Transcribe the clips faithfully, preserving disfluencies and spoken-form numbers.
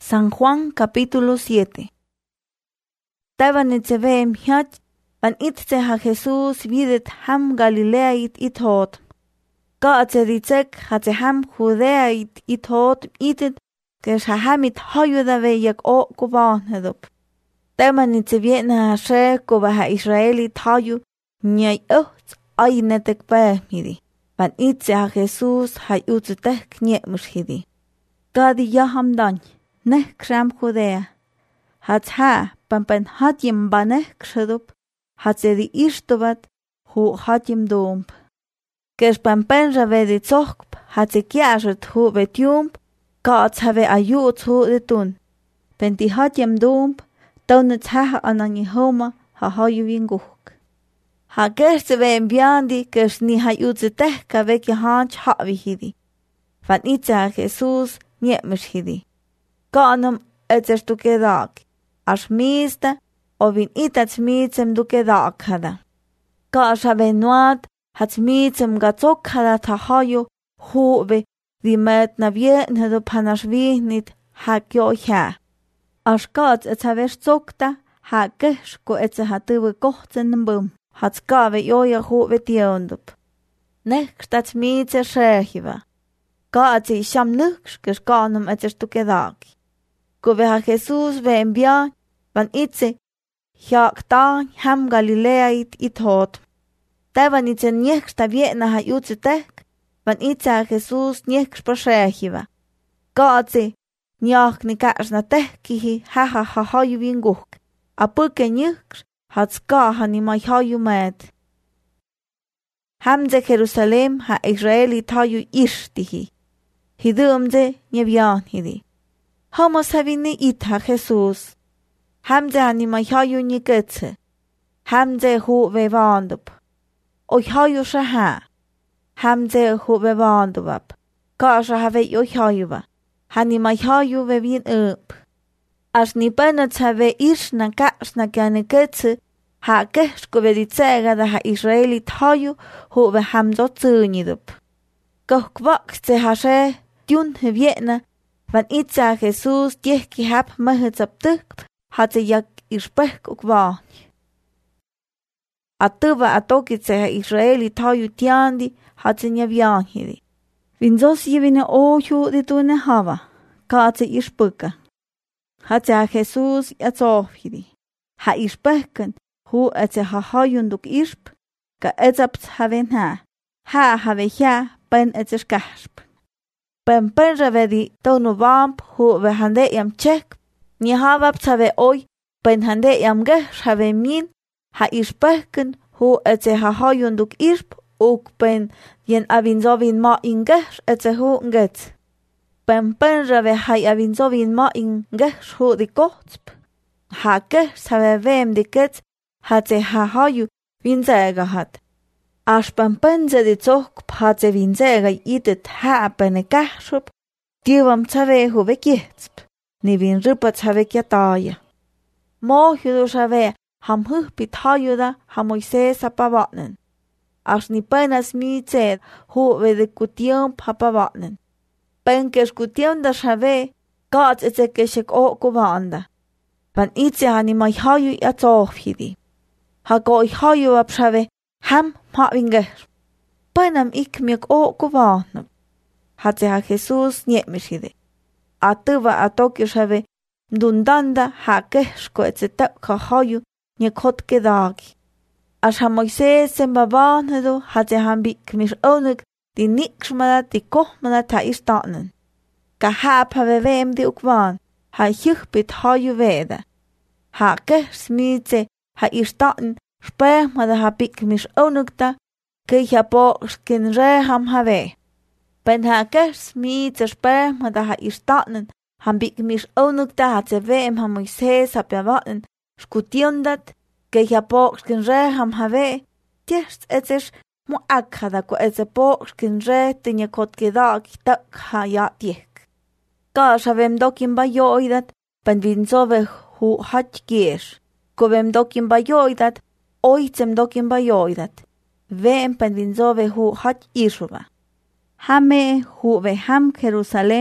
San Juan capítulo siete. Taban etzeveem hiat, van itzeha Jesús videt ham Galileait ithot. Ka atzeditzek hatze ham Judeait ithot itet, kes hahamit hayudave yak o kubanhedup. Taban etzevietna hashe kubaha Israelit hayu, nyay uht aynetek pehmidi. Van itzeha Jesús hay utzetek nyemishidi. Gadi yaham dan. Neh kram Judea. Hats ha, pampen hatjem baneh kshedup, hats edi ishtobat, hu hatjem doomp. Kes pampen rave di zochp, hats e kiashet hu vetjump, kaats have ayuts hu de tun. Penti hatjem doomp, taunets ha anani homa, ha haju vinguhk. Ha kerse ve enviandi, kes ni hayutse tehka vekje hanch havihidi. Van itza Jesus niemishidi. Kanam etzes tu kedak, as mista, o vin itats mitsem du kedak hada. Ka as avenuat, hats mitsem gatzok hada tahayo, huwe, di met na vietn hedo panas vihnit, ha kyo ha. As kats ets haves zokta, ha kesh ko etse hatuwe kochten bum, hats kave joja huwe tiondup. Nekst ats mitse shehiva. Ka atsi sham nuks, kes kanam etzes tu kedak. Kuveha Jesús ve envia, van itse, jak ta ham Galileait ithot. Tavan itse nieksta vietna ha jutse tek, van itse Jesús nieks pashehiva. Kaatsi, niak ni kaasna tehkihi, haha ha haju vinguhk. A puke nieks, hats ka ha ni mai haju med. Hamze Jerusalem ha Israelit haju ishtihi. Hidumze nyevian hidi. Homos havini itha Jesús. Hamze anima hayu ni getse. Hamze hu ve vandup. O hayu shaha. Hamze hu ve vandubap. Kasha have yo hayuva. Hanima hayu ve vin up. As ni benat have ishna kasna gane getse. Ha keshko ve ditsega da ha Israelit hayu hu ve hamzo tsunidup. Koh kwakse hashe dun he vietna. Van itza Jesús diehki hab mahetsaptuk, hat ze jak ispek ook waan. Atuva atokitze ha Israeli tayu tiandi, hat ze njavian hidi. Vinzos jevine oju di tune hava, ka ze ispuka. Hat ze ha Jesús jatsof hidi. Ha ispeken, hu et ze ha hajunduk isp, ka etzapt haven ha. Ha have ja, ben et ze skasp. Ben penravedi tonu vamp hu ve hande yam chek, ni havap tave oi, ben hande yam gesh have min, ha ispeken hu et ze ha hajunduk isp, ook ben jen avinzovin ma in gesh et ze hu ngets. Ben penrave ha avinzovin ma in gesh hu di kotsp, ha gesh have vem di gets, ha ze ha haju vinzega hat. As pampenze di zok patze vinzega idet ha bene gashrup, divam tave hu vekietsp, ni vin rupat have kiataya. Mo hudu shave ham hupit hayuda ha Moises apavanen. As ni penas mi zed hu ve de kution papavanen. Penkes kution da shave, gats etse keshek o kuvanda. Van itse ha ni mai hayu yatzofhidi. Ha goi hayu ap shave, ham ma vinger. Panam ik miak o kuvanam. Hat ze ha Jesús niemishide. Atuva atokis have dundanda ha keshko etzetak ha hayu niekot kedagi. As ha Moises sembavanhedo hat ze ham bik mish onig di niksmada di kohmada ta istanen. Ka hap have vem di ukvan ha hichbit hayu veda. Ha kesh mitze ha istanen speh ma da habik mis onukta, ke ja box kin reham have. Ben ha kes mi te speh ma da ha istanen, habik mis onukta hat ze veem ha Moises ha bewaten, skutiondat, ke ja box kin reham have. Tierst etzes mo akkada ko etze box kin re tinje kot gedag tak ha ja tiek. Gas havem dokin ba joidat, ben vinsove hu hat gees. Ko vem dokin ba joidat, oitsem dokin bajoidat. Vem penvinzove hu hat ishuva. Hame hu ve ham Jerusalén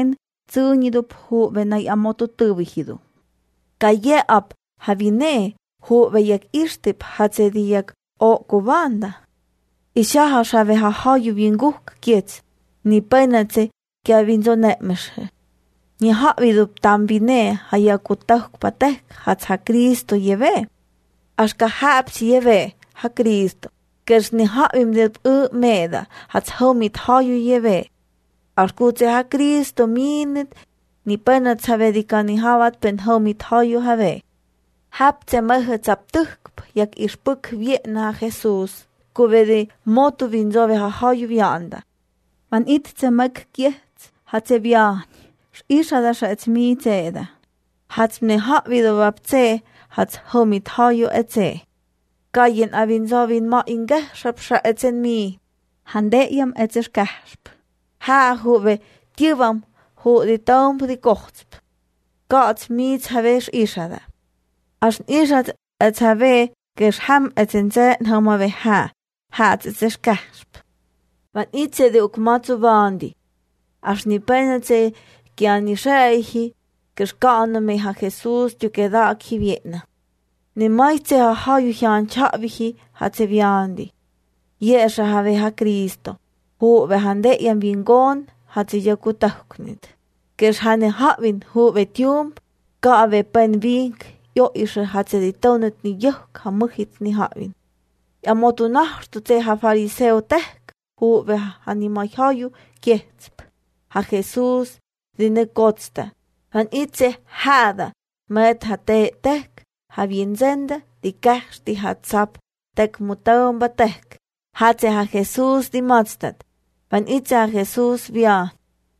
tsunidup huve nay amoto tuvihidu. Kaye ap havine huve yak istip hatsedi yak o kubanda. Ishaha shave ha hayu vinguk kiets, ni penatse kia vinzo netmeshe. Ni havidup tambine hayakutahuk patek hats ha Kristo yeve. Ashka haps yeve ha Kristo. Kers ni havim dip u meda hats homit hayu yeve. Ashkutse ha Kristo minit ni penat savedika ni havat pen homit hayu have. Haptse mehe zaptukp yak ispuk vietna Jesus. Kuvedi motu vinzove ha hayu vianda. Man itse mek kiets hatse viani. Isha dasha ets mi teda. Hats mne havido vapse hats homit hayu etse. Kayen avinzovin ma inge shapsha etsen mi. Handeyam etses kahsp. Ha huve tivam hu di tomp di kohtsp. Gats mi thavesh ishada. As ishad ets have ges ham etsen zet hamave ha. Hats etses kahsp. Van itse de ukmatsu vandi. As ni penetse kia ni sheihi ges kaana me ha Jesus tu keda ki vietna. Ni maitse ha hayu hian chavihi hatse viandi. Yesha have ha Kristo. Hu ve hande yan vingon hatse yakutahuknit. Ges hane havin hu ve tium ka ve pen vink yo ishe hatse di tonet ni yok ha muhit ni havin. Ja motu nahtu te ha fariseo tek hu ve hani mahayu kietsp. Ha Jesus dine godste. Han itse hada met ha te tek ha vienzende di kers di ha tsap tek mutaum batek. Hatse ha Jesus di matstat. Van itse ha Jesus via.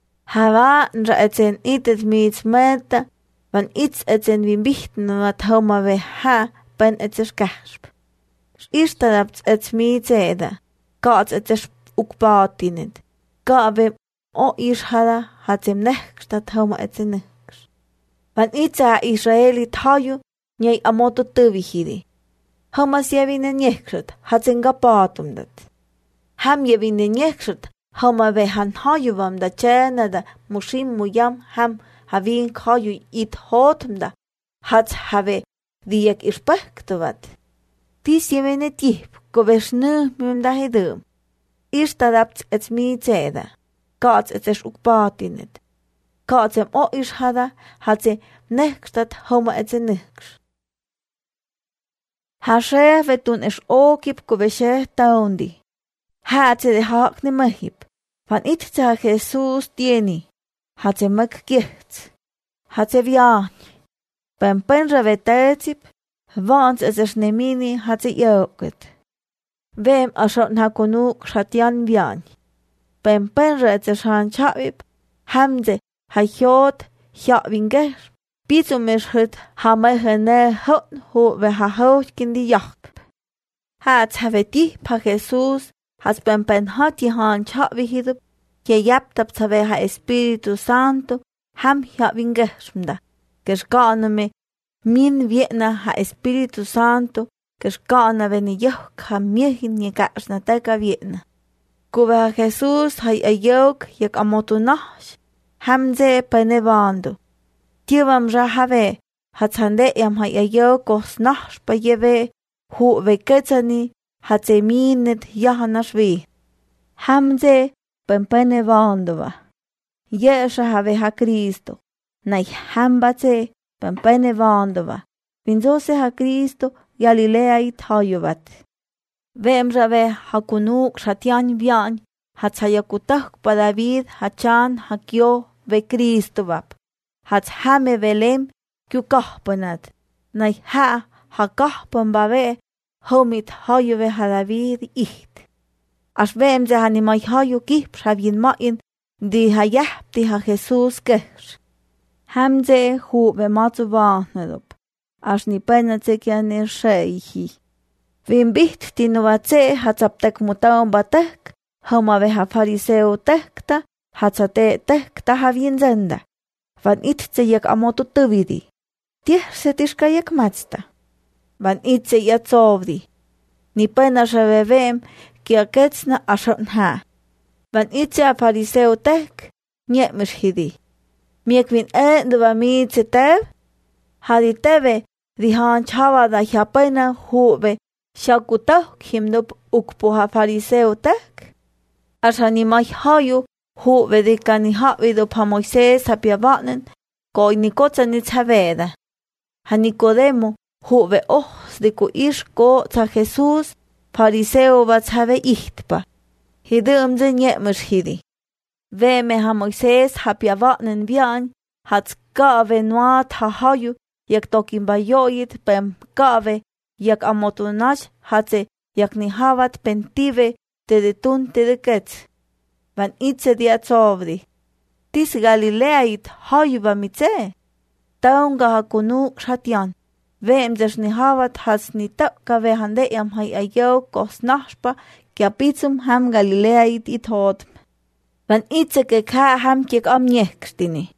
Hava nra etsen itet miits meta. Van its etsen vimbichten wat homa ve ha ben etses kersp. Istadapt ets miits eda. Kaats etses ukbaatinit. Kaave o ishada hatsem nechstat homa etsen nechs. Van itse ha Israeli taju njei amoto tuvihidi. Homa sievine nechsat hatsem gapaatumdat. Ham jevine nechsat homa ve han hajuvam da tjena da mushim mujam ham havin haju it hotum da. Hats have diek ispektuvat. Tis jevine tip govesnu mum da hedum. Istadapt ets miits eda. Kaats etses ukbaatinit. Kaatsem o ishada hatse nechstat homa etsen nechs. Hashe vetun es okip goveshe taundi. Hatse de hakne mahip. Van itse ha Jesus tieni. Hatse mek kichts. Hatse viani. Ben penre vetetsip. Vans etses nemini hatse joket. Vem asot na konuk shatian viani. Ben penre etses han chavip. Hamze ha hjot hja vinger. Bitumes hut ha mehene hot ho ve ha hot kindi jakp. Hats have di pa Jesus. Has ben ben hat die han chavihidup. Je yaptap tave ha Espiritu Santo. Ham hja vingersmda. Geskane me min vietna ha Espiritu Santo. Geskane veni yok ha mirhin je garsna tega vietna. Kuve ha Jesus ha ayok jak amotu nash. Hamze penevando. Tivam ra have. Hat hande yam ha ayok os nash pa yeve. Hu veketsani. Hatse minet jahanas vi. Hamze pempene vandova. Yesha have ha Kristo. Nai hambatse pempene vandova. Vinzose ha Kristo Galilea itayovat. Vem rave ha kunuk shatian vian. Hatsayakutak pa David hachan hakyo ve Kristo vap. Hats hame velem kyu kahpanat. Nai ha ha kahpan bave. Homit hayu ve ha David icht. As vem ze hani mai hayu kip shavin main di ha yahp di ha Jesus kers. Hamze hu ve matzu vahnedup. As ni penatze kiane sheihi. Vim bicht di nuvatze hatzaptek mutaum batek. Homa ve ha fariseo tekta. Hatzate tekta ha vienzenda. Van itze yek amotu tuvidi. Tieh setishka yek matsta. Van itse yatsovdi. Ni pena shavevem kia ketsna ashon ha. Van itse a fariseo tek, nye mishhidi. Miek vin ende va mi tev. Hadi teve di han chava da japena huve shakuta himnup ukpuha fariseo tak. Ashani mai hayu huve di kani havido pa Moisés hapiavanen koi nikotsa ni taveda. Ha Nicodemo huve ohs di ku ishko ta Jesus fariseo va tave ihtpa. Hidum de nyemers hidi. Ve me ha Moisés hapiavanen vian hat gave noat ha hayu yak tokin bayoit pem gave yak amotunach hatse yak ni havat pentive te de tun te de kets. Van itse dia tsovdi. Tis Galileait hayu va mitse. Taunga ha kunu shatian. Ve mzesh ni havat has ni tapka ve hande yam hay ayo kos nashpa kia pitsum ham Galileait it hot. Van itse ke ka ham kiek am nyekstini.